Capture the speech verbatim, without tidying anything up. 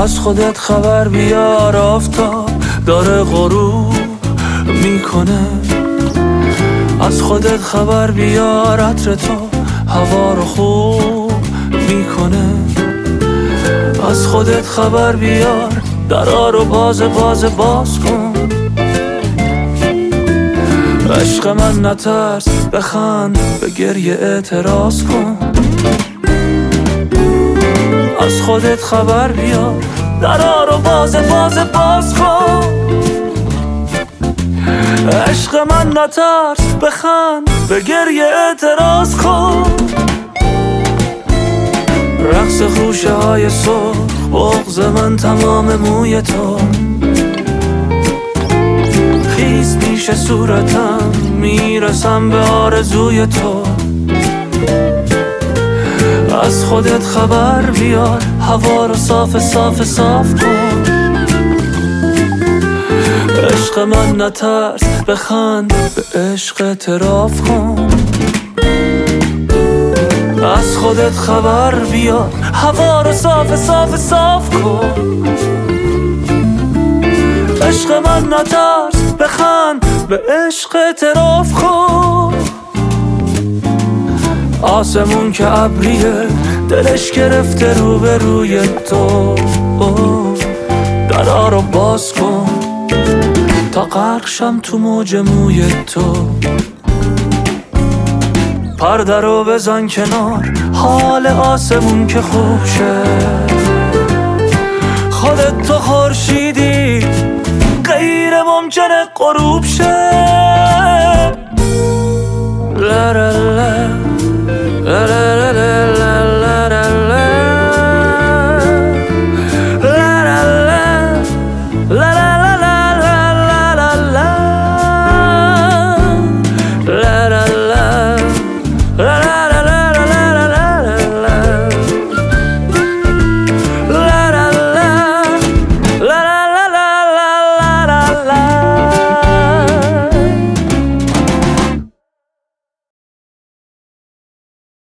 از خودت خبر بیار، آفتاب داره غروب میکنه. از خودت خبر بیار، عطر تو هوا رو خوب میکنه. از خودت خبر بیار، درا رو باز باز باز کن. عشق من نترس، بخند، به گریه اعتراض کن. از خودت خبر بیار، درا رو باز باز باز کن. عشق من نترس، بخند، به گریه اعتراض کن. رقص خوشه های سرخ، بغض من تمام موی تو. خیز پیش صورتم، میرسم به آرزوی تو. از خودت خبر بیار، هوا رو صاف صاف صاف کن. عشق من نترس، بخند، به عشق اعتراف کن. از خودت خبر بیار، هوا رو صاف صاف صاف کن. عشق من نترس، بخند، به عشق اعتراف کن. آسمون که ابریه، دلش گرفته رو به روی تو. درا رو باز کن تا غرق شم تو موج موی تو. پرده رو بزن کنار، حال آسمون که خوب شه. خودت تو خورشیدی، غیر ممکنه غروب شه. لا لا لا لا لا